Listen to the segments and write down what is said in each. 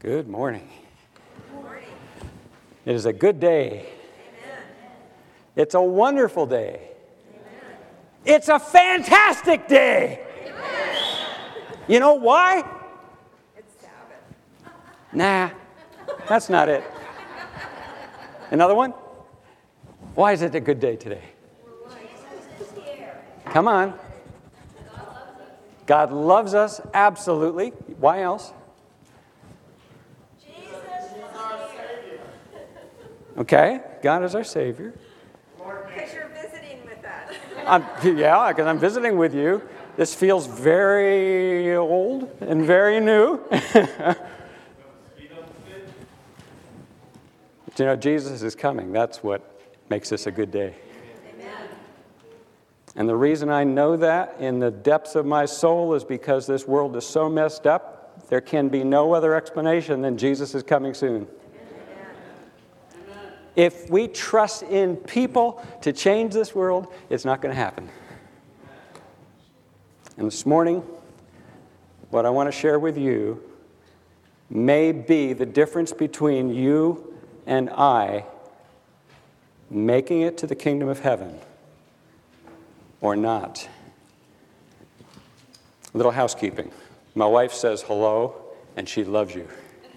Good morning. Good morning. It is a good day. Amen. It's a wonderful day. Amen. It's a fantastic day. Amen. You know why? It's Sabbath. Nah, that's not it. Another one? Why is it a good day today? Jesus is here. Come on. God loves us, absolutely. Why else? Okay, God is our Savior. Because you're visiting with us. Yeah, because I'm visiting with you. This feels very old and very new. But you know, Jesus is coming. That's what makes this a good day. Amen. And the reason I know that in the depths of my soul is because this world is so messed up, there can be no other explanation than Jesus is coming soon. If we trust in people to change this world, it's not going to happen. And this morning, what I want to share with you may be the difference between you and I making it to the kingdom of heaven or not. A little housekeeping. My wife says hello, and she loves you.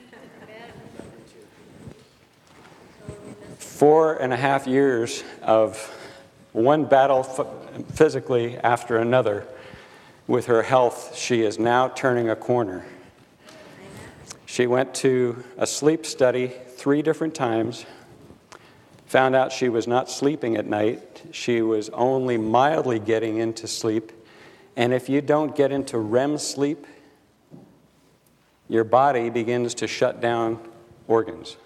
4.5 years of one battle physically after another with her health, she is now turning a corner. She went to a sleep study 3 different times, found out she was not sleeping at night. She was only mildly getting into sleep. And if you don't get into REM sleep, your body begins to shut down organs.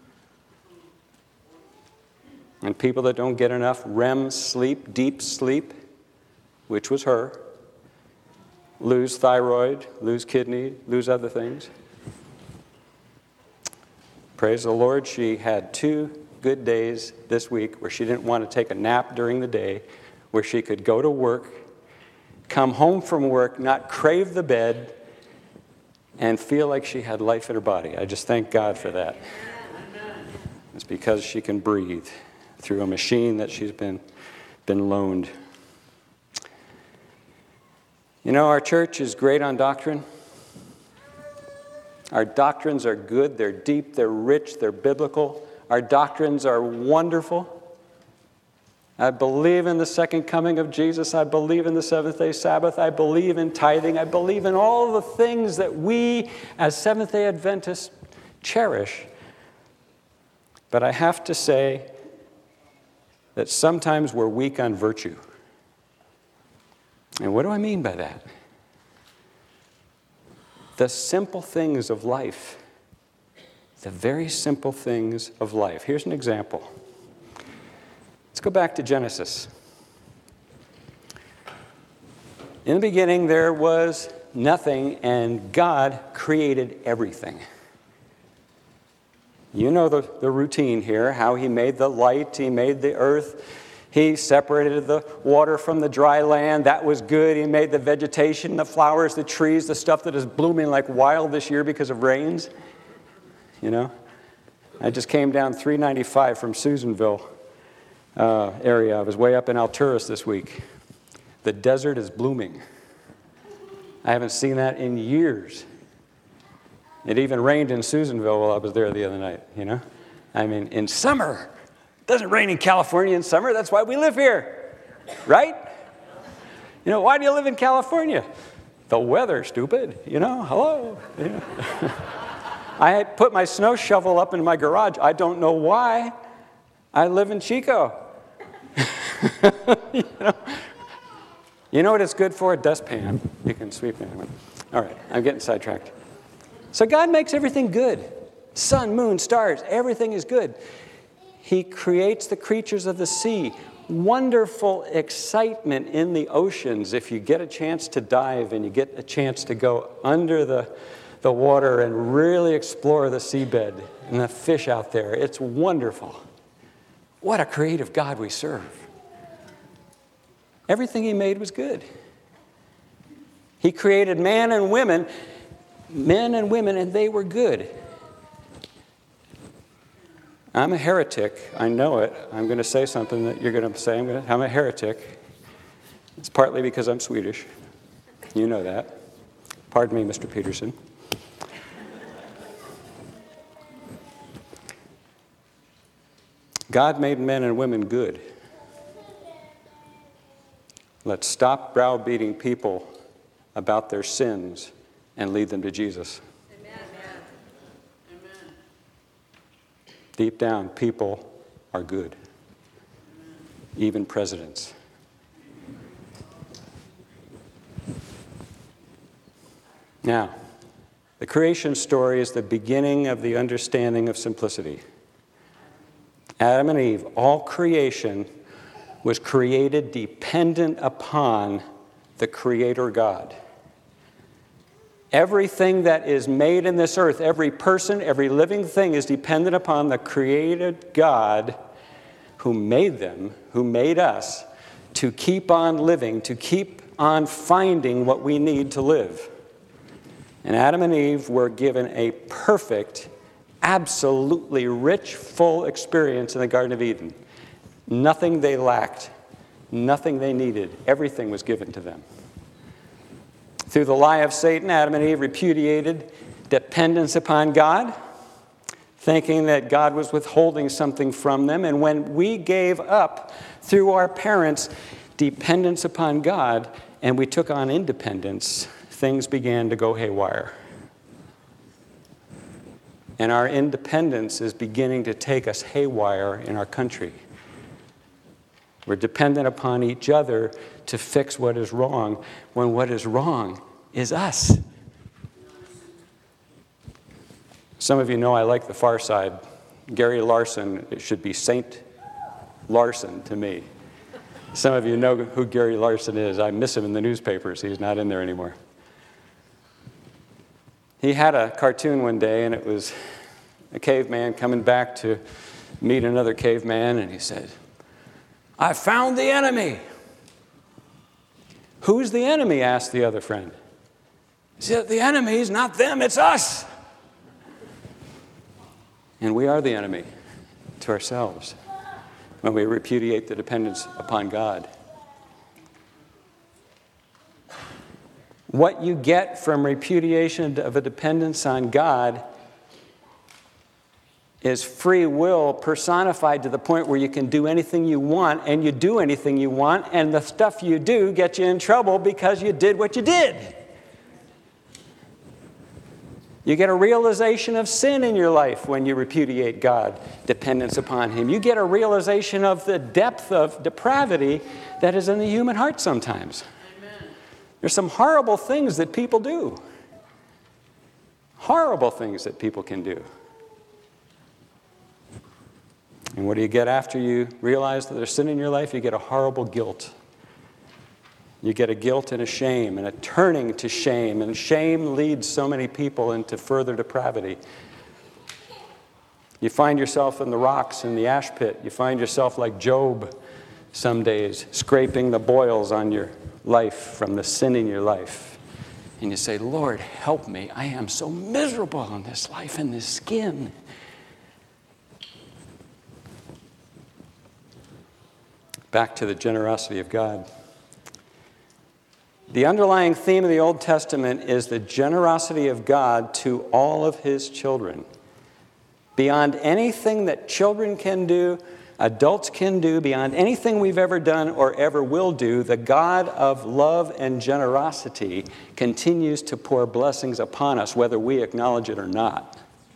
And people that don't get enough REM sleep, deep sleep, which was her, lose thyroid, lose kidney, lose other things. Praise the Lord, she had 2 good days this week where she didn't want to take a nap during the day, where she could go to work, come home from work, not crave the bed, and feel like she had life in her body. I just thank God for that. It's because she can breathe through a machine that she's been loaned. You know, our church is great on doctrine. Our doctrines are good, they're deep, they're rich, they're biblical. Our doctrines are wonderful. I believe in the second coming of Jesus. I believe in the seventh-day Sabbath. I believe in tithing. I believe in all the things that we as Seventh-day Adventists cherish. But I have to say that sometimes we're weak on virtue. And what do I mean by that? The simple things of life. The very simple things of life. Here's an example. Let's go back to Genesis. In the beginning, there was nothing, and God created everything. You know the routine here, how he made the light, he made the earth, he separated the water from the dry land. That was good. He made the vegetation, the flowers, the trees, the stuff that is blooming like wild this year because of rains. You know, I just came down 395 from Susanville area. I was way up in Alturas this week. The desert is blooming. I haven't seen that in years. It even rained in Susanville while I was there the other night, you know? I mean, in summer. It doesn't rain in California in summer. That's why we live here, right? You know, why do you live in California? The weather, stupid, you know? Hello. You know? I had put my snow shovel up in my garage. I don't know why. I live in Chico. You know what it's good for? A dustpan. You can sweep it. All right, I'm getting sidetracked. So God makes everything good. Sun, moon, stars, everything is good. He creates the creatures of the sea. Wonderful excitement in the oceans if you get a chance to dive and you get a chance to go under the water and really explore the seabed and the fish out there. It's wonderful. What a creative God we serve. Everything he made was good. He created man and women, and they were good. I'm a heretic. I know it. I'm going to say something that you're going to say. I'm a heretic. It's partly because I'm Swedish. You know that. Pardon me, Mr. Peterson. God made men and women good. Let's stop browbeating people about their sins and lead them to Jesus. Amen. Deep down, people are good. Even presidents. Now, the creation story is the beginning of the understanding of simplicity. Adam and Eve, all creation was created dependent upon the Creator God. Everything that is made in this earth, every person, every living thing is dependent upon the created God who made them, who made us, to keep on living, to keep on finding what we need to live. And Adam and Eve were given a perfect, absolutely rich, full experience in the Garden of Eden. Nothing they lacked, nothing they needed, everything was given to them. Through the lie of Satan, Adam and Eve repudiated dependence upon God, thinking that God was withholding something from them. And when we gave up, through our parents, dependence upon God, and we took on independence, things began to go haywire. And our independence is beginning to take us haywire in our country. We're dependent upon each other to fix what is wrong, when what is wrong is us. Some of you know I like The Far Side. Gary Larson, it should be Saint Larson to me. Some of you know who Gary Larson is. I miss him in the newspapers. He's not in there anymore. He had a cartoon one day, and it was a caveman coming back to meet another caveman, and he said, "I found the enemy." "Who's the enemy?" asked the other friend. He said, "The enemy is not them, it's us." And we are the enemy to ourselves when we repudiate the dependence upon God. What you get from repudiation of a dependence on God is free will personified to the point where you can do anything you want, and you do anything you want, and the stuff you do gets you in trouble because you did what you did. You get a realization of sin in your life when you repudiate God, dependence upon Him. You get a realization of the depth of depravity that is in the human heart sometimes. Amen. There's some horrible things that people do. Horrible things that people can do. And what do you get after you realize that there's sin in your life? You get a horrible guilt. You get a guilt and a shame and a turning to shame. And shame leads so many people into further depravity. You find yourself in the rocks in the ash pit. You find yourself like Job some days, scraping the boils on your life from the sin in your life. And you say, "Lord, help me. I am so miserable in this life, in this skin." Back to the generosity of God. The underlying theme of the Old Testament is the generosity of God to all of His children. Beyond anything that children can do, adults can do, beyond anything we've ever done or ever will do, the God of love and generosity continues to pour blessings upon us, whether we acknowledge it or not.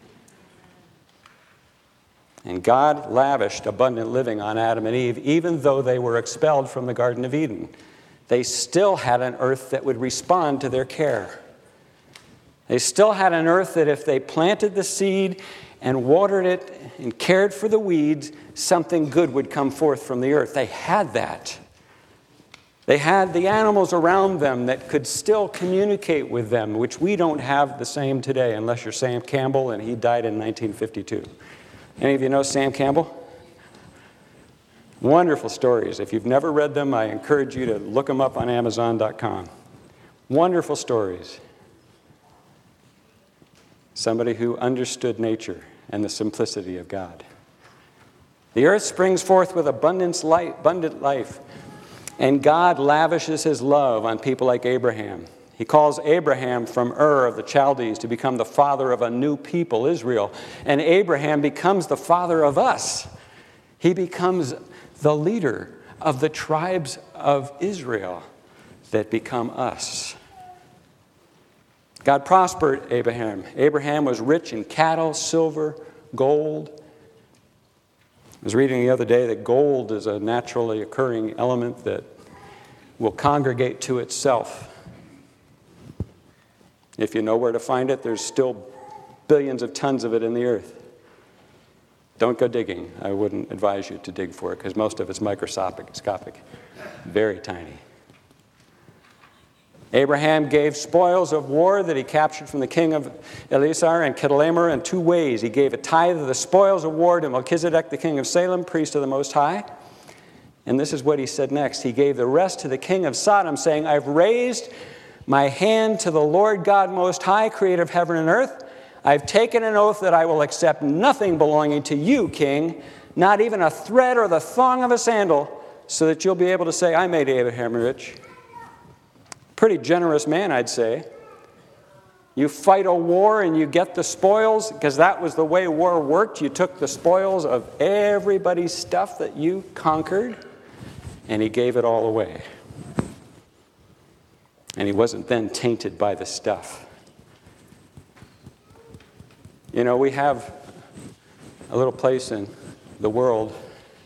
And God lavished abundant living on Adam and Eve, even though they were expelled from the Garden of Eden. They still had an earth that would respond to their care. They still had an earth that if they planted the seed and watered it and cared for the weeds, something good would come forth from the earth. They had that. They had the animals around them that could still communicate with them, which we don't have the same today, unless you're Sam Campbell, and he died in 1952. Any of you know Sam Campbell? Wonderful stories. If you've never read them, I encourage you to look them up on Amazon.com. Wonderful stories. Somebody who understood nature and the simplicity of God. The earth springs forth with abundant life. And God lavishes his love on people like Abraham. He calls Abraham from Ur of the Chaldees to become the father of a new people, Israel. And Abraham becomes the father of us. He becomes the leader of the tribes of Israel that become us. God prospered Abraham. Abraham was rich in cattle, silver, gold. I was reading the other day that gold is a naturally occurring element that will congregate to itself. If you know where to find it, there's still billions of tons of it in the earth. Don't go digging. I wouldn't advise you to dig for it because most of it's microscopic, very tiny. Abraham gave spoils of war that he captured from the king of Eliezer and Kedorlaomer in two ways. He gave a tithe of the spoils of war to Melchizedek, the king of Salem, priest of the Most High. And this is what he said next. He gave the rest to the king of Sodom, saying, I've raised my hand to the Lord God Most High, creator of heaven and earth. I've taken an oath that I will accept nothing belonging to you, king, not even a thread or the thong of a sandal, so that you'll be able to say, I made Abraham rich. Pretty generous man, I'd say. You fight a war and you get the spoils, because that was the way war worked. You took the spoils of everybody's stuff that you conquered, and he gave it all away. And he wasn't then tainted by the stuff. You know, we have a little place in the world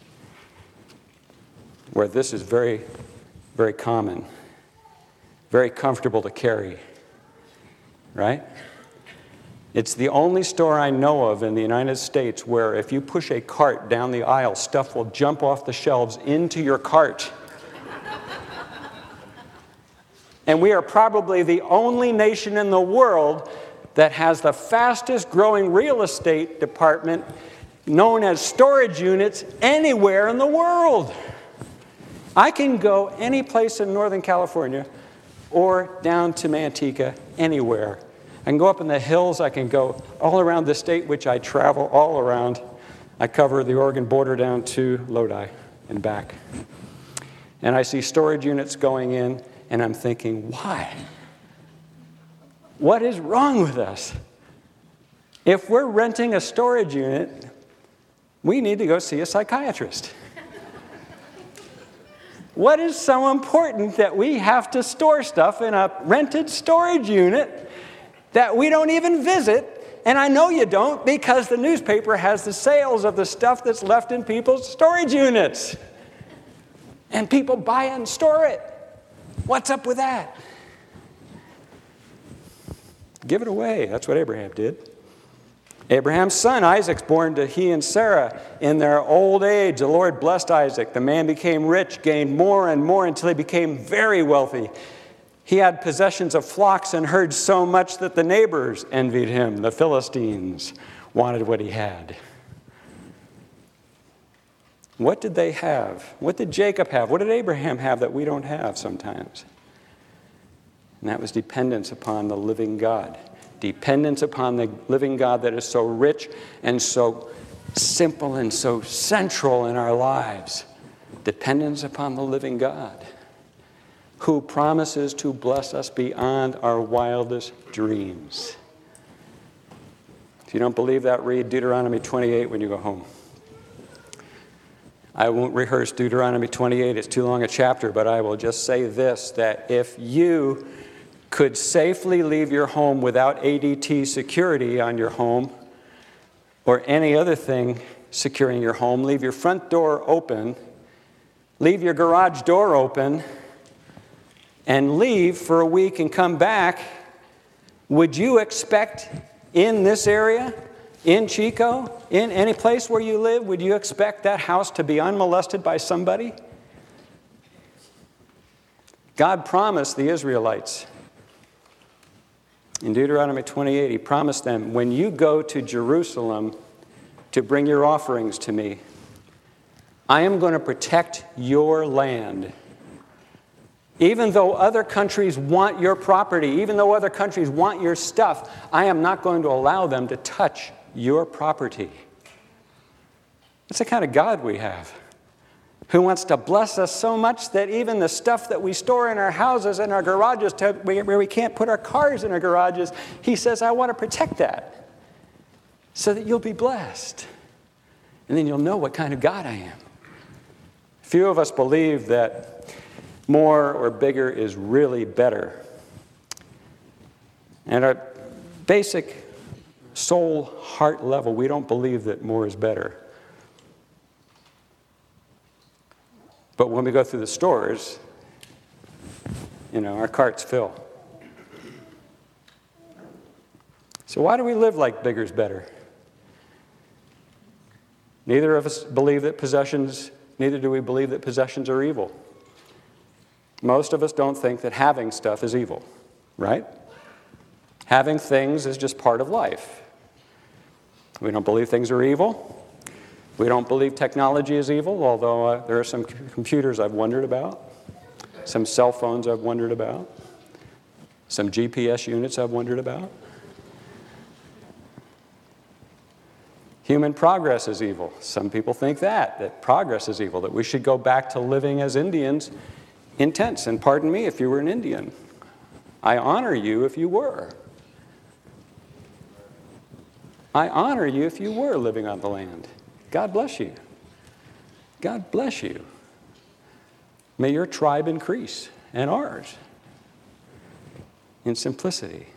where this is very, very common, very comfortable to carry, right? It's the only store I know of in the United States where if you push a cart down the aisle, stuff will jump off the shelves into your cart. And we are probably the only nation in the world that has the fastest growing real estate department known as storage units anywhere in the world. I can go any place in Northern California or down to Manteca, anywhere. I can go up in the hills. I can go all around the state, which I travel all around. I cover the Oregon border down to Lodi and back. And I see storage units going in, and I'm thinking, why? What is wrong with us? If we're renting a storage unit, we need to go see a psychiatrist. What is so important that we have to store stuff in a rented storage unit that we don't even visit? And I know you don't, because the newspaper has the sales of the stuff that's left in people's storage units. And people buy it and store it. What's up with that? Give it away. That's what Abraham did. Abraham's son Isaac's born to he and Sarah in their old age. The Lord blessed Isaac. The man became rich, gained more and more until he became very wealthy. He had possessions of flocks and herds so much that the neighbors envied him. The Philistines wanted what he had. What did they have? What did Jacob have? What did Abraham have that we don't have sometimes? And that was dependence upon the living God. Dependence upon the living God that is so rich and so simple and so central in our lives. Dependence upon the living God who promises to bless us beyond our wildest dreams. If you don't believe that, read Deuteronomy 28 when you go home. I won't rehearse Deuteronomy 28. It's too long a chapter, but I will just say this, that if you could safely leave your home without ADT security on your home or any other thing securing your home, leave your front door open, leave your garage door open, and leave for a week and come back, would you expect in this area, in Chico, in any place where you live, would you expect that house to be unmolested by somebody? God promised the Israelites in Deuteronomy 28, he promised them, when you go to Jerusalem to bring your offerings to me, I am going to protect your land. Even though other countries want your property, even though other countries want your stuff, I am not going to allow them to touch your property. That's the kind of God we have, who wants to bless us so much that even the stuff that we store in our houses and our garages, where we can't put our cars in our garages, he says, I want to protect that so that you'll be blessed. And then you'll know what kind of God I am. Few of us believe that more or bigger is really better. And our basic soul, heart level, we don't believe that more is better. But when we go through the stores, our carts fill. So why do we live like bigger's better? Neither of us believe that neither do we believe that possessions are evil. Most of us don't think that having stuff is evil, right? Having things is just part of life. We don't believe things are evil. We don't believe technology is evil, although there are some computers I've wondered about, some cell phones I've wondered about, some GPS units I've wondered about. Human progress is evil. Some people think that progress is evil, that we should go back to living as Indians in tents. And pardon me if you were an Indian. I honor you if you were. I honor you if you were living on the land. God bless you. God bless you. May your tribe increase, and ours, in simplicity.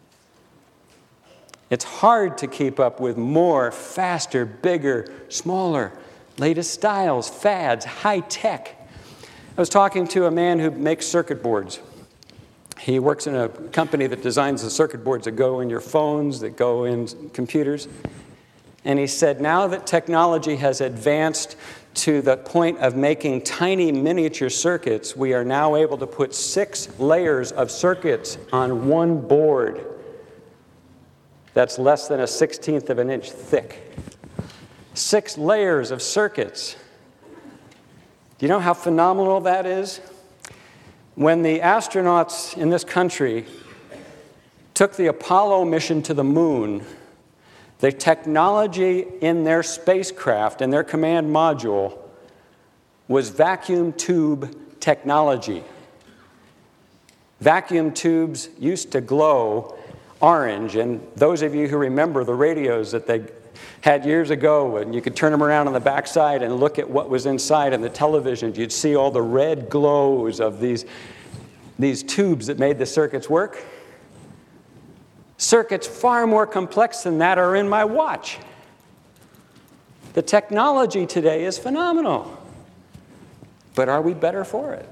It's hard to keep up with more, faster, bigger, smaller, latest styles, fads, high tech. I was talking to a man who makes circuit boards. He works in a company that designs the circuit boards that go in your phones, that go in computers. And he said, now that technology has advanced to the point of making tiny miniature circuits, we are now able to put 6 layers of circuits on one board that's less than a 1/16 of an inch thick. 6 layers of circuits. Do you know how phenomenal that is? When the astronauts in this country took the Apollo mission to the moon, the technology in their spacecraft and their command module was vacuum tube technology. Vacuum tubes used to glow orange, and those of you who remember the radios that they had years ago, and you could turn them around on the backside and look at what was inside in the television, you'd see all the red glows of these tubes that made the circuits work. Circuits far more complex than that are in my watch. The technology today is phenomenal. But are we better for it?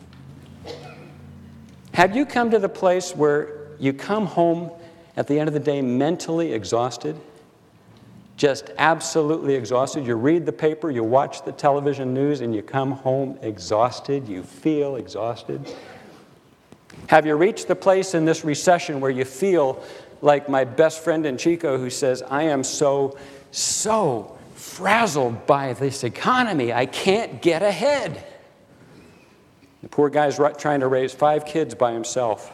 Have you come to the place where you come home at the end of the day mentally exhausted? Just absolutely exhausted. You read the paper, you watch the television news, and you come home exhausted. You feel exhausted. Have you reached the place in this recession where you feel like my best friend in Chico who says, I am so frazzled by this economy, I can't get ahead. The poor guy's trying to raise 5 kids by himself.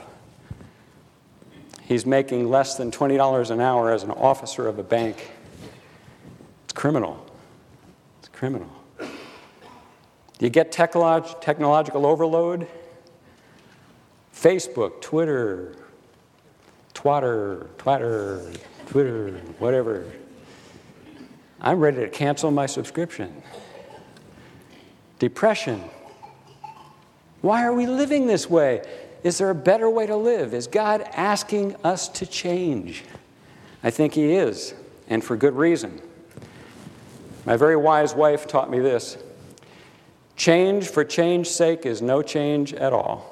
He's making less than $20 an hour as an officer of a bank. It's criminal. It's criminal. Do you get technological overload? Facebook, Twitter, Twitter, whatever. I'm ready to cancel my subscription. Depression. Why are we living this way? Is there a better way to live? Is God asking us to change? I think He is, and for good reason. My very wise wife taught me this. Change for change's sake is no change at all.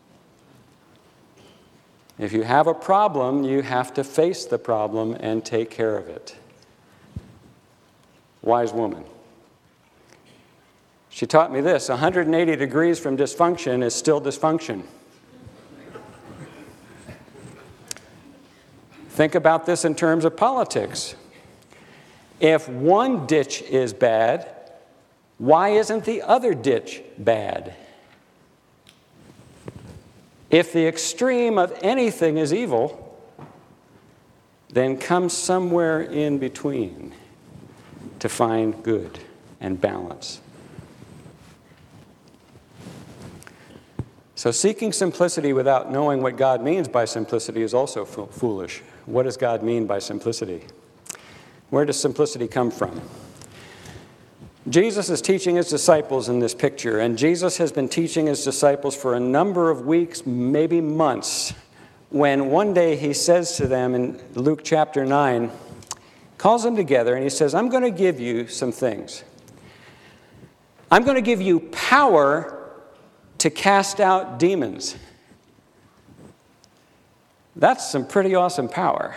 If you have a problem, you have to face the problem and take care of it. Wise woman. She taught me this, 180 degrees from dysfunction is still dysfunction. Think about this in terms of politics. If one ditch is bad, why isn't the other ditch bad? If the extreme of anything is evil, then come somewhere in between. to find good and balance. So seeking simplicity without knowing what God means by simplicity is also foolish. What does God mean by simplicity? Where does simplicity come from? Jesus is teaching his disciples in this picture, and Jesus has been teaching his disciples for a number of weeks, maybe months, when one day he says to them in Luke chapter 9, calls them together and he says, I'm going to give you some things. I'm going to give you power to cast out demons. That's some pretty awesome power.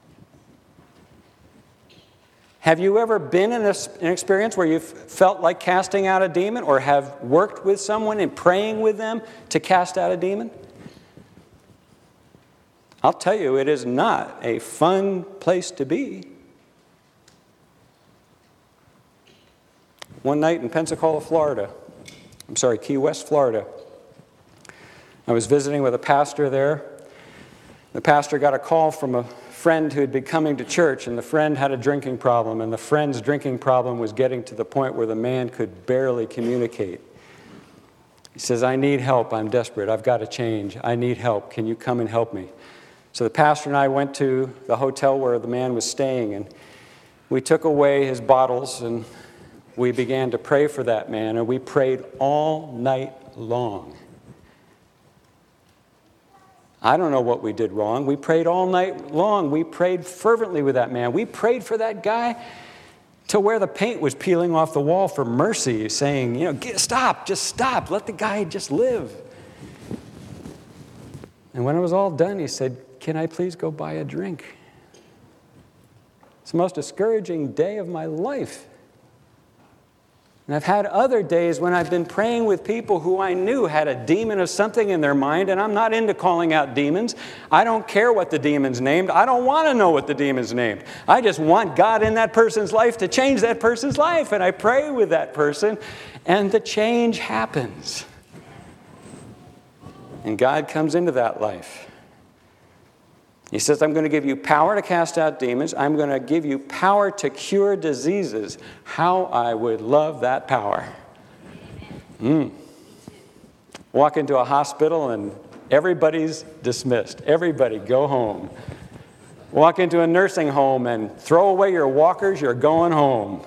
Have you ever been in an experience where you've felt like casting out a demon, or have worked with someone and praying with them to cast out a demon? I'll tell you, it is not a fun place to be. One night in Pensacola, Key West, Florida, I was visiting with a pastor there. The pastor got a call from a friend who had been coming to church, and the friend had a drinking problem, and the friend's drinking problem was getting to the point where the man could barely communicate. He says, I need help. I'm desperate. I've got to change. I need help. Can you come and help me? So the pastor and I went to the hotel where the man was staying, and we took away his bottles, and we began to pray for that man, and we prayed all night long. I don't know what we did wrong. We prayed all night long. We prayed fervently with that man. We prayed for that guy to where the paint was peeling off the wall for mercy, saying, stop, just stop. Let the guy just live. And when it was all done, he said, can I please go buy a drink? It's the most discouraging day of my life. And I've had other days when I've been praying with people who I knew had a demon of something in their mind, and I'm not into calling out demons. I don't care what the demon's named. I don't want to know what the demon's named. I just want God in that person's life to change that person's life. And I pray with that person, and the change happens. And God comes into that life. He says, I'm going to give you power to cast out demons. I'm going to give you power to diseases. How I would love that power. Walk into a hospital and everybody's dismissed. Everybody go home. Walk into a nursing home and throw away your walkers. You're going home.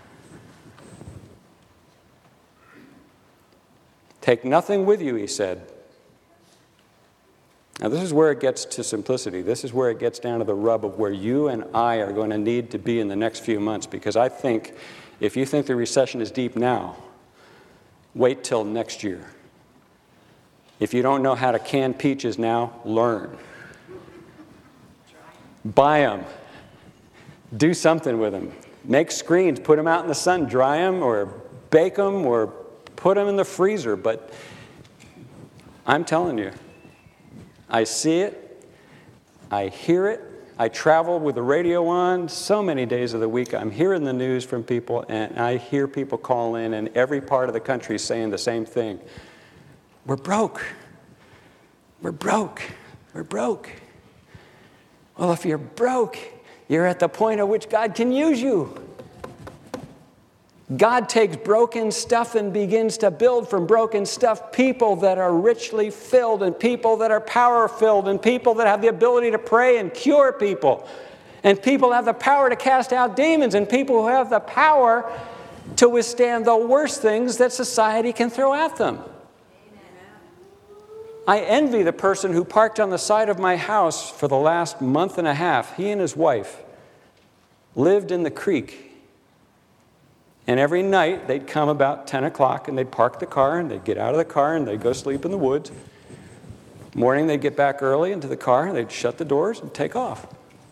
Take nothing with you, he said. Now, this is where it gets to simplicity. This is where it gets down to the rub of where you and I are going to need to be in the next few months. Because I think if you think the recession is deep now, wait till next year. If you don't know how to can peaches now, learn. Buy them. Do something with them. Make screens. Put them out in the sun. Dry them or bake them or put them in the freezer. But I'm telling you, I see it, I hear it, I travel with the radio on so many days of the week. I'm hearing the news from people, and I hear people call in every part of the country saying the same thing. We're broke. We're broke. We're broke. Well, if you're broke, you're at the point at which God can use you. God takes broken stuff and begins to build from broken stuff people that are richly filled, and people that are power-filled, and people that have the ability to pray and cure people, and people that have the power to cast out demons, and people who have the power to withstand the worst things that society can throw at them. I envy the person who parked on the side of my house for the last month and a half. He and his wife lived in the creek. And every night, they'd come about 10 o'clock, and they'd park the car, and they'd get out of the car, and they'd go sleep in the woods. Morning, they'd get back early into the car, and they'd shut the doors and take off.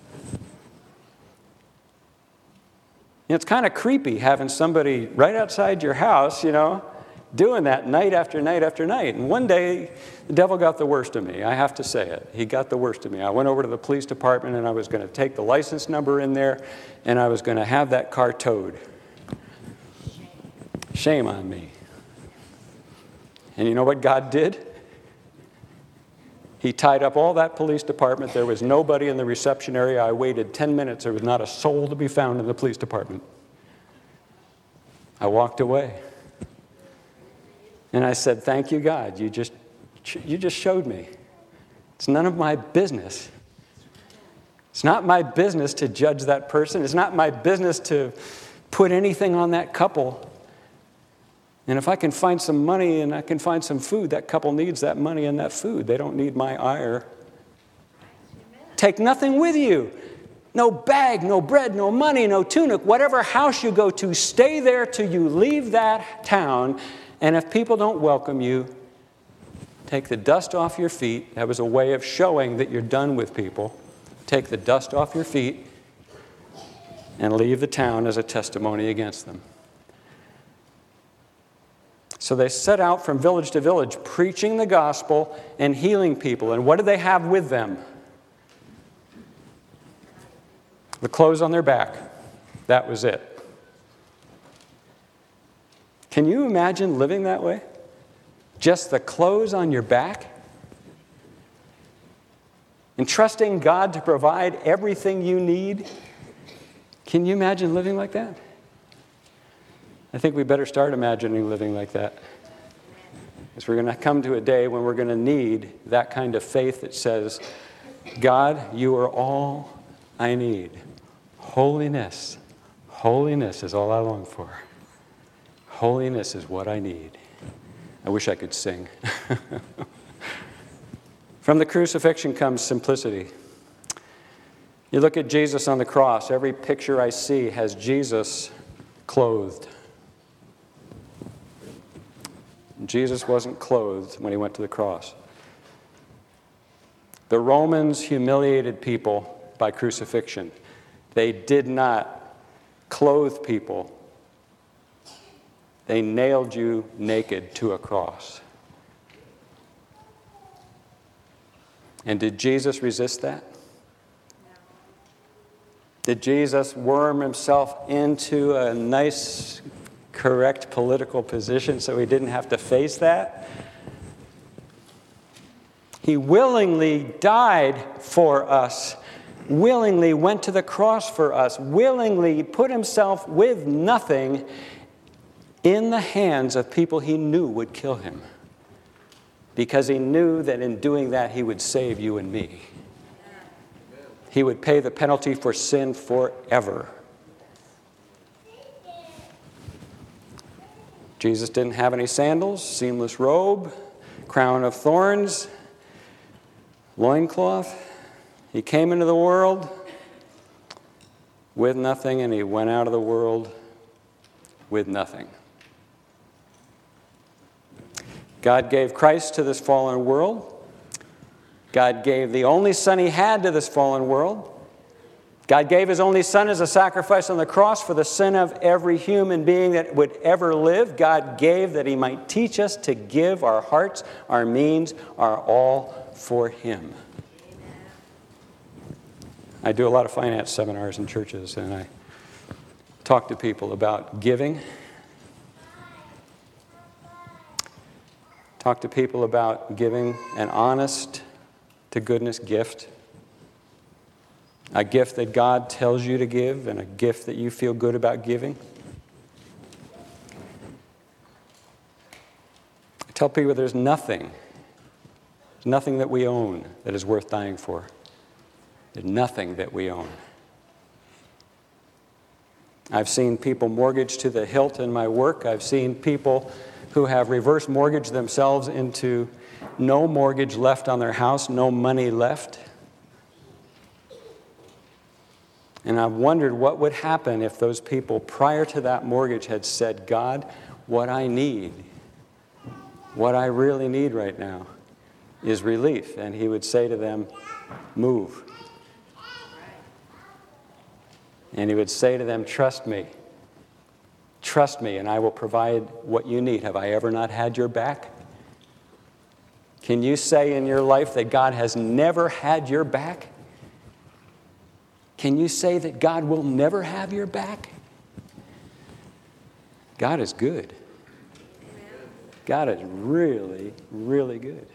It's kind of creepy having somebody right outside your house, doing that night after night after night. And one day, the devil got the worst of me. I have to say it. He got the worst of me. I went over to the police department, and I was going to take the license number in there, and I was going to have that car towed. Shame on me. And you know what God did? He tied up all that police department. There was nobody in the reception area. I waited 10 minutes. There was not a soul to be found in the police department. I walked away. And I said, thank you, God. You just showed me. It's none of my business. It's not my business to judge that person. It's not my business to put anything on that couple. And if I can find some money and I can find some food, that couple needs that money and that food. They don't need my ire. Take nothing with you. No bag, no bread, no money, no tunic. Whatever house you go to, stay there till you leave that town. And if people don't welcome you, take the dust off your feet. That was a way of showing that you're done with people. Take the dust off your feet and leave the town as a testimony against them. So they set out from village to village, preaching the gospel and healing people. And what did they have with them? The clothes on their back. That was it. Can you imagine living that way? Just the clothes on your back? And trusting God to provide everything you need? Can you imagine living like that? I think we better start imagining living like that. Because we're going to come to a day when we're going to need that kind of faith that says, God, you are all I need. Holiness. Holiness is all I long for. Holiness is what I need. I wish I could sing. From the crucifixion comes simplicity. You look at Jesus on the cross, every picture I see has Jesus clothed. Jesus wasn't clothed when he went to the cross. The Romans humiliated people by crucifixion. They did not clothe people. They nailed you naked to a cross. And did Jesus resist that? Did Jesus worm himself into a nice, correct political position so he didn't have to face that? He willingly died for us, willingly went to the cross for us, willingly put himself with nothing in the hands of people he knew would kill him, because he knew that in doing that he would save you and me. He would pay the penalty for sin forever. Jesus didn't have any sandals, seamless robe, crown of thorns, loincloth. He came into the world with nothing, and he went out of the world with nothing. God gave Christ to this fallen world. God gave the only Son he had to this fallen world. God gave his only Son as a sacrifice on the cross for the sin of every human being that would ever live. God gave that he might teach us to give our hearts, our means, our all for him. I do a lot of finance seminars in churches, and I talk to people about giving. Talk to people about giving an honest to goodness gift. A gift that God tells you to give, and a gift that you feel good about giving. I tell people there's nothing that we own that is worth dying for. There's nothing that we own. I've seen people mortgaged to the hilt in my work. I've seen people who have reverse mortgaged themselves into no mortgage left on their house, no money left. And I've wondered what would happen if those people prior to that mortgage had said, God, what I need, what I really need right now is relief. And he would say to them, move. And he would say to them, trust me. Trust me, and I will provide what you need. Have I ever not had your back? Can you say in your life that God has never had your back? Can you say that God will never have your back? God is good. God is really, really good.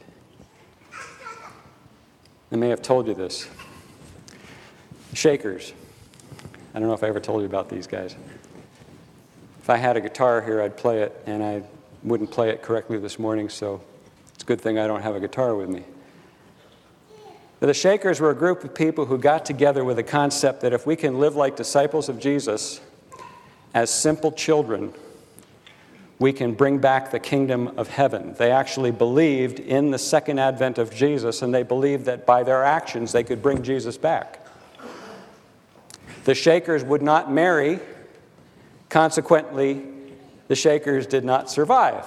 I may have told you this. Shakers. I don't know if I ever told you about these guys. If I had a guitar here, I'd play it, and I wouldn't play it correctly this morning, so it's a good thing I don't have a guitar with me. But the Shakers were a group of people who got together with the concept that if we can live like disciples of Jesus, as simple children, we can bring back the kingdom of heaven. They actually believed in the second advent of Jesus, and they believed that by their actions they could bring Jesus back. The Shakers would not marry. Consequently, the Shakers did not survive.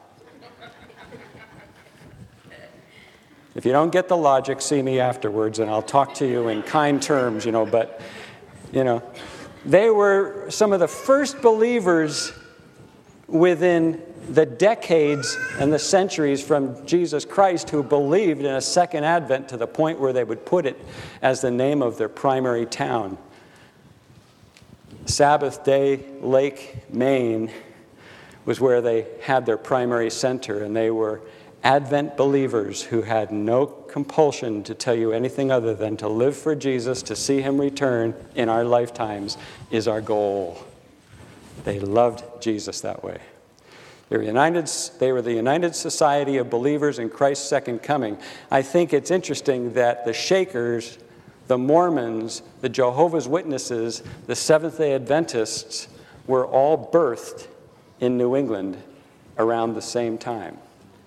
If you don't get the logic, see me afterwards, and I'll talk to you in kind terms, but, they were some of the first believers within the decades and the centuries from Jesus Christ who believed in a second advent to the point where they would put it as the name of their primary town. Sabbath Day Lake, Maine was where they had their primary center, and they were Advent believers who had no compulsion to tell you anything other than to live for Jesus, to see him return in our lifetimes is our goal. They loved Jesus that way. They were the United Society of Believers in Christ's second coming. I think it's interesting that the Shakers, the Mormons, the Jehovah's Witnesses, the Seventh-day Adventists were all birthed in New England around the same time.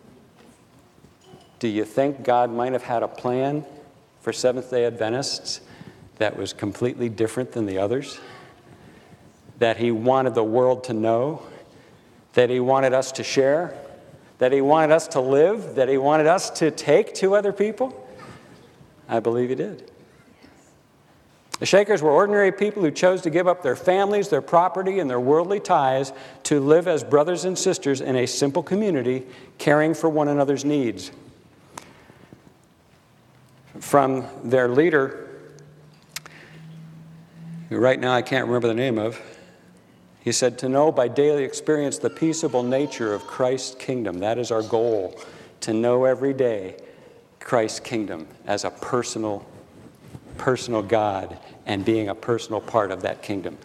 Do you think God might have had a plan for Seventh-day Adventists that was completely different than the others? That he wanted the world to know? That he wanted us to share? That he wanted us to live? That he wanted us to take to other people? I believe he did. The Shakers were ordinary people who chose to give up their families, their property, and their worldly ties to live as brothers and sisters in a simple community, caring for one another's needs. From their leader, who right now I can't remember the name of, he said, to know by daily experience the peaceable nature of Christ's kingdom. That is our goal, to know every day Christ's kingdom as a personal God and being a personal part of that kingdom.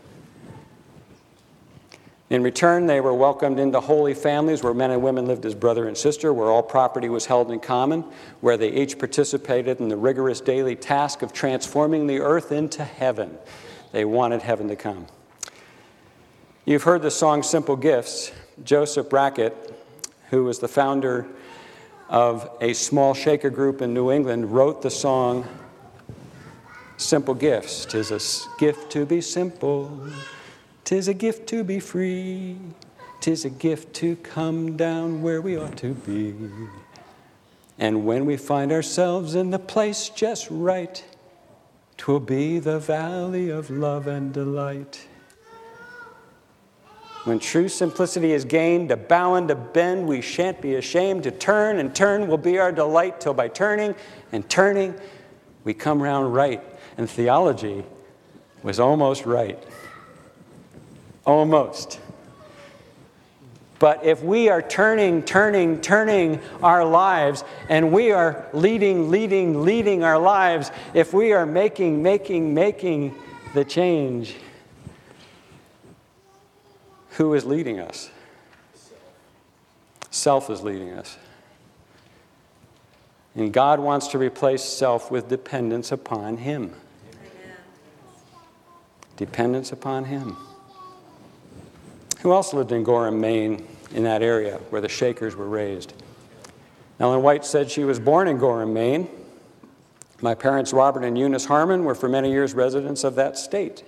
In return, they were welcomed into holy families where men and women lived as brother and sister, where all property was held in common, where they each participated in the rigorous daily task of transforming the earth into heaven. They wanted heaven to come. You've heard the song Simple Gifts. Joseph Brackett, who was the founder of a small Shaker group in New England, wrote the song Simple Gifts. 'Tis a gift to be simple. 'Tis a gift to be free. 'Tis a gift to come down where we ought to be. And when we find ourselves in the place just right, 'twill be the valley of love and delight. When true simplicity is gained, to bow and to bend, we shan't be ashamed to turn, and turn will be our delight, till by turning and turning, we come round right. And theology was almost right. Almost. But if we are turning our lives, and we are leading our lives, if we are making the change, who is leading us? Self is leading us. And God wants to replace self with dependence upon him. Amen. Dependence upon him. Who else lived in Gorham, Maine, in that area where the Shakers were raised? Ellen White said she was born in Gorham, Maine. My parents, Robert and Eunice Harmon, were for many years residents of that state.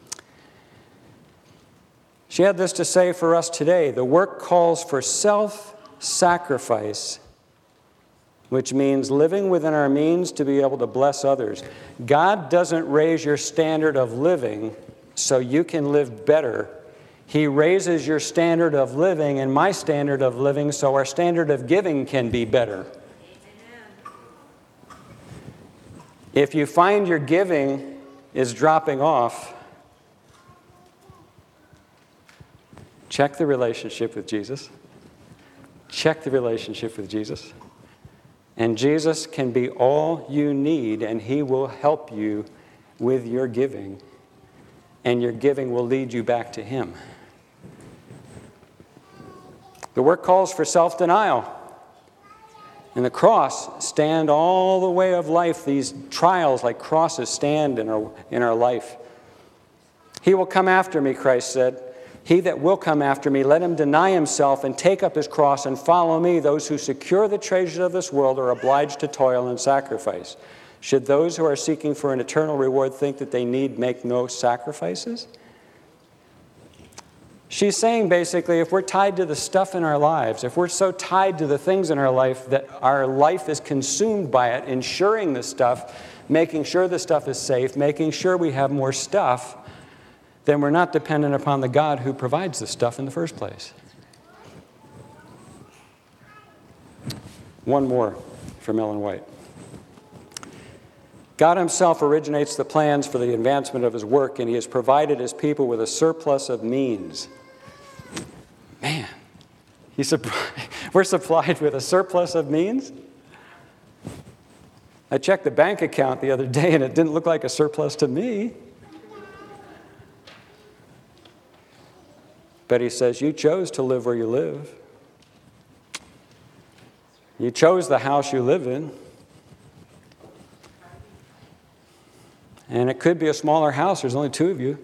She had this to say for us today: the work calls for self-sacrifice, which means living within our means to be able to bless others. God doesn't raise your standard of living so you can live better. He raises your standard of living and my standard of living so our standard of giving can be better. Amen. If you find your giving is dropping off, check the relationship with Jesus. Check the relationship with Jesus. And Jesus can be all you need, and he will help you with your giving. And your giving will lead you back to him. The work calls for self-denial. And the cross stand all the way of life. These trials like crosses stand in our life. He will come after me, Christ said. He that will come after me, let him deny himself and take up his cross and follow me. Those who secure the treasures of this world are obliged to toil and sacrifice. Should those who are seeking for an eternal reward think that they need make no sacrifices? She's saying basically, if we're tied to the stuff in our lives, if we're so tied to the things in our life that our life is consumed by it, ensuring the stuff, making sure the stuff is safe, making sure we have more stuff, then we're not dependent upon the God who provides the stuff in the first place. One more from Ellen White. God himself originates the plans for the advancement of his work, and he has provided his people with a surplus of means. Man, we're supplied with a surplus of means? I checked the bank account the other day, and it didn't look like a surplus to me. But he says, you chose to live where you live. You chose the house you live in. And it could be a smaller house. There's only 2 of you.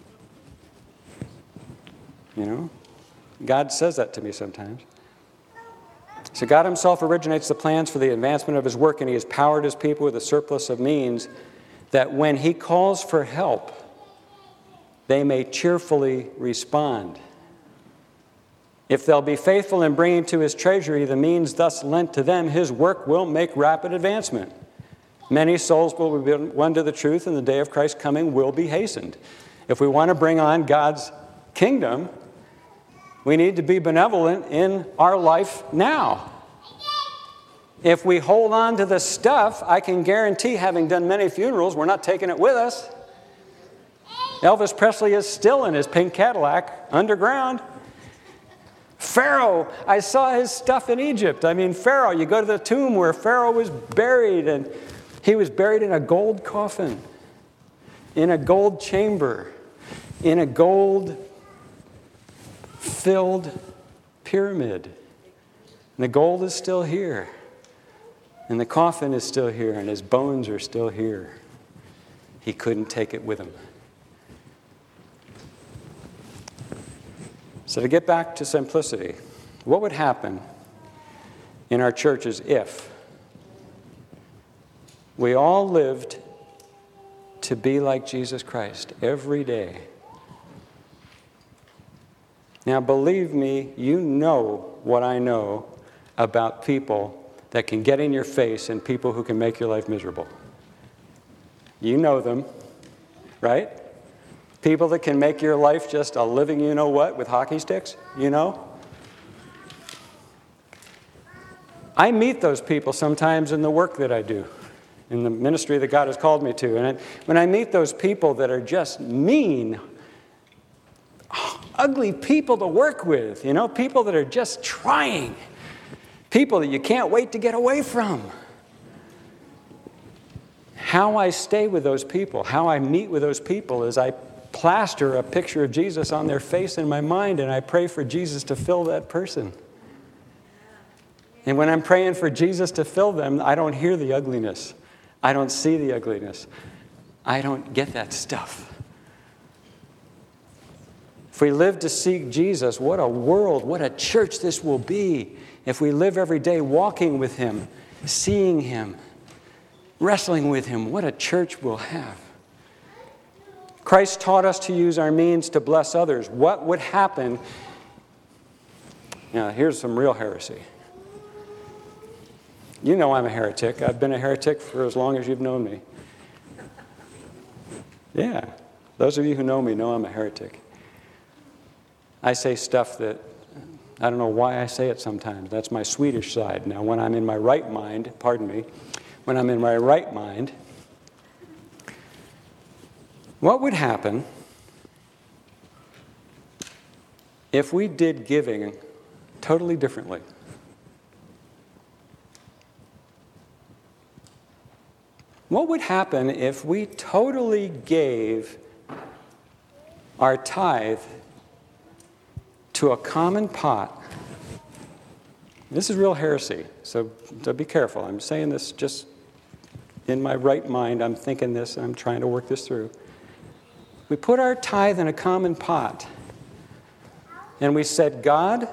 You know? God says that to me sometimes. So God himself originates the plans for the advancement of his work, and he has powered his people with a surplus of means that when he calls for help, they may cheerfully respond. If they'll be faithful in bringing to his treasury the means thus lent to them, his work will make rapid advancement. Many souls will be won to the truth, and the day of Christ's coming will be hastened. If we want to bring on God's kingdom, we need to be benevolent in our life now. If we hold on to the stuff, I can guarantee, having done many funerals, we're not taking it with us. Elvis Presley is still in his pink Cadillac underground. Pharaoh, I saw his stuff in Egypt. I mean, Pharaoh, you go to the tomb where Pharaoh was buried, and he was buried in a gold coffin, in a gold chamber, in a gold-filled pyramid. And the gold is still here, and the coffin is still here, and his bones are still here. He couldn't take it with him. So to get back to simplicity, what would happen in our churches if we all lived to be like Jesus Christ every day? Now, believe me, you know what I know about people that can get in your face and people who can make your life miserable. You know them, right? People that can make your life just a living you-know-what with hockey sticks, you know? I meet those people sometimes in the work that I do, in the ministry that God has called me to. And when I meet those people that are just mean, ugly people to work with, you know, people that are just trying, people that you can't wait to get away from. How I stay with those people, how I meet with those people is I plaster a picture of Jesus on their face in my mind, and I pray for Jesus to fill that person. And when I'm praying for Jesus to fill them, I don't hear the ugliness. I don't see the ugliness. I don't get that stuff. If we live to seek Jesus, what a world, what a church this will be if we live every day walking with him, seeing him, wrestling with him. What a church we'll have. Christ taught us to use our means to bless others. What would happen? Now, here's some real heresy. You know I'm a heretic. I've been a heretic for as long as you've known me. Yeah, those of you who know me know I'm a heretic. I say stuff that, I don't know why I say it sometimes. That's my Swedish side. Now, when I'm in my right mind, when I'm in my right mind, what would happen if we did giving totally differently? What would happen if we totally gave our tithe to a common pot This is real heresy, so be careful. I'm saying this just in my right mind. I'm thinking this, and I'm trying to work this through. We put our tithe in a common pot, and we said, God,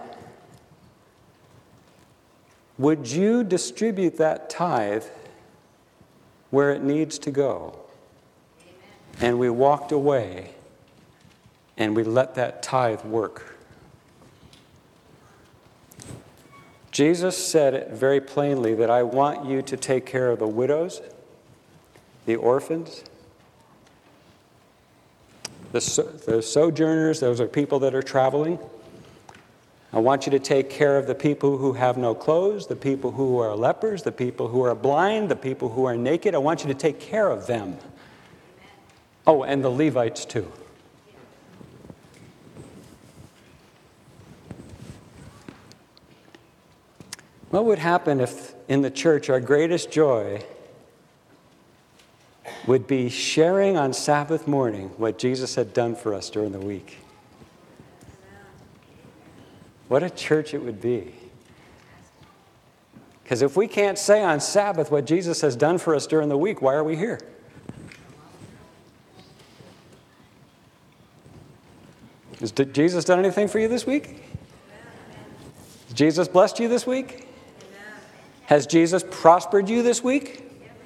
would you distribute that tithe where it needs to go? And we walked away, and we let that tithe work. Jesus said it very plainly that I want you to take care of the widows, the orphans, the sojourners, those are people that are traveling. I want you to take care of the people who have no clothes, the people who are lepers, the people who are blind, the people who are naked. I want you to take care of them. Oh, and the Levites too. What would happen if in the church our greatest joy would be sharing on Sabbath morning what Jesus had done for us during the week? What a church it would be. Because if we can't say on Sabbath what Jesus has done for us during the week, why are we here? Has Jesus done anything for you this week? Has Jesus blessed you this week? Has Jesus prospered you this week?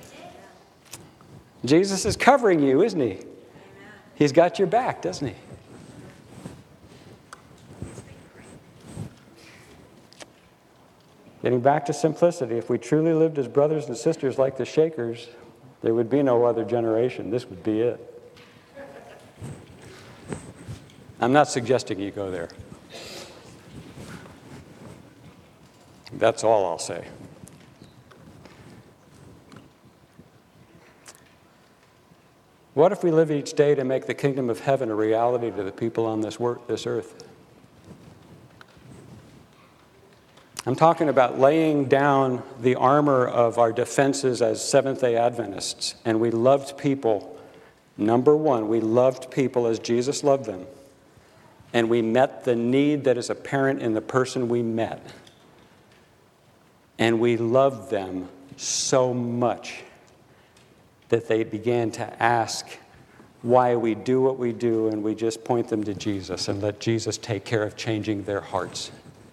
Jesus is covering you, isn't he? He's got your back, doesn't he? Getting back to simplicity, if we truly lived as brothers and sisters like the Shakers, there would be no other generation. This would be it. I'm not suggesting you go there. That's all I'll say. What if we live each day to make the kingdom of heaven a reality to the people on this earth? I'm talking about laying down the armor of our defenses as Seventh-day Adventists. And we loved people. Number one, we loved people as Jesus loved them. And we met the need that is apparent in the person we met. And we loved them so much that they began to ask why we do what we do, and we just point them to Jesus and let Jesus take care of changing their hearts.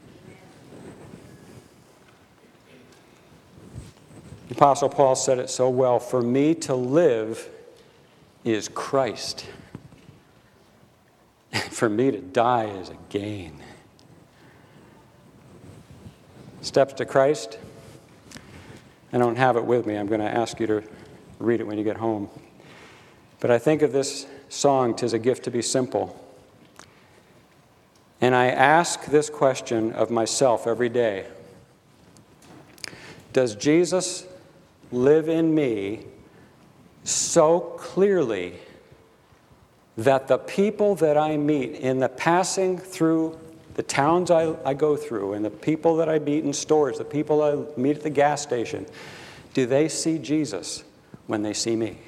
The Apostle Paul said it so well, for me to live is Christ. For me to die is a gain. Steps to Christ. I don't have it with me. I'm going to ask you to read it when you get home. But I think of this song, "'Tis a Gift to Be Simple." And I ask this question of myself every day. Does Jesus live in me so clearly that the people that I meet in the passing through the towns I go through, and the people that I meet in stores, the people I meet at the gas station, do they see Jesus when they see me?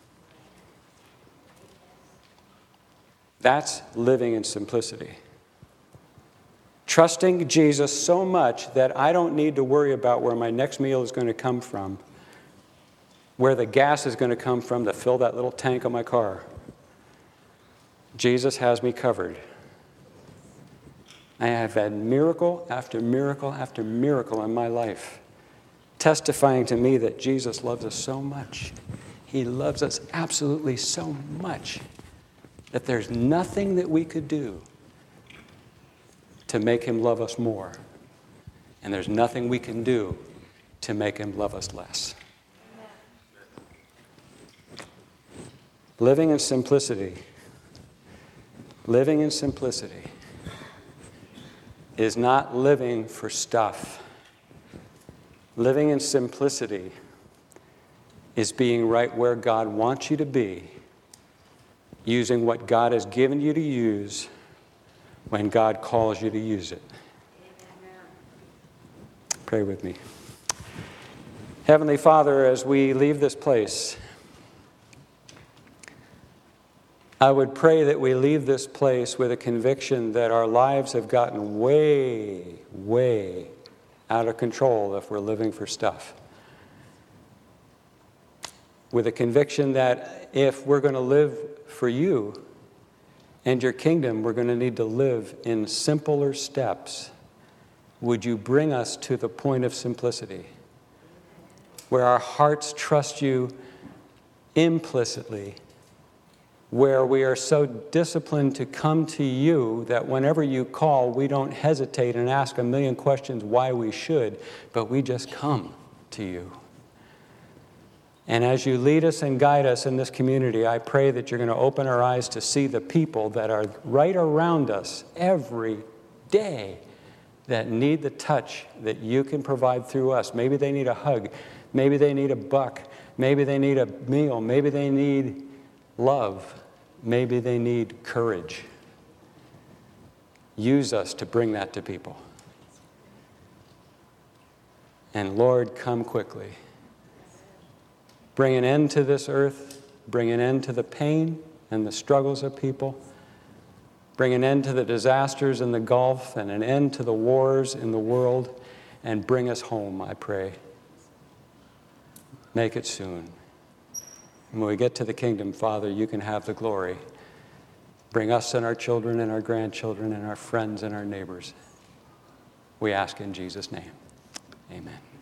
That's living in simplicity. Trusting Jesus so much that I don't need to worry about where my next meal is going to come from, where the gas is going to come from to fill that little tank on my car. Jesus has me covered. I have had miracle after miracle after miracle in my life, testifying to me that Jesus loves us so much. He loves us absolutely so much that there's nothing that we could do to make him love us more. And there's nothing we can do to make him love us less. Living in simplicity. Living in simplicity is not living for stuff. Living in simplicity is being right where God wants you to be, using what God has given you to use when God calls you to use it. Pray with me. Heavenly Father, as we leave this place, I would pray that we leave this place with a conviction that our lives have gotten way, way out of control if we're living for stuff. With a conviction that if we're going to live for you and your kingdom, we're going to need to live in simpler steps. Would you bring us to the point of simplicity, where our hearts trust you implicitly, where we are so disciplined to come to you that whenever you call, we don't hesitate and ask a million questions why we should, but we just come to you. And as you lead us and guide us in this community, I pray that you're going to open our eyes to see the people that are right around us every day that need the touch that you can provide through us. Maybe they need a hug. Maybe they need a buck. Maybe they need a meal. Maybe they need love. Maybe they need courage. Use us to bring that to people. And Lord, come quickly. Bring an end to this earth. Bring an end to the pain and the struggles of people. Bring an end to the disasters in the Gulf and an end to the wars in the world. And bring us home, I pray. Make it soon. And when we get to the kingdom, Father, you can have the glory. Bring us and our children and our grandchildren and our friends and our neighbors. We ask in Jesus' name. Amen.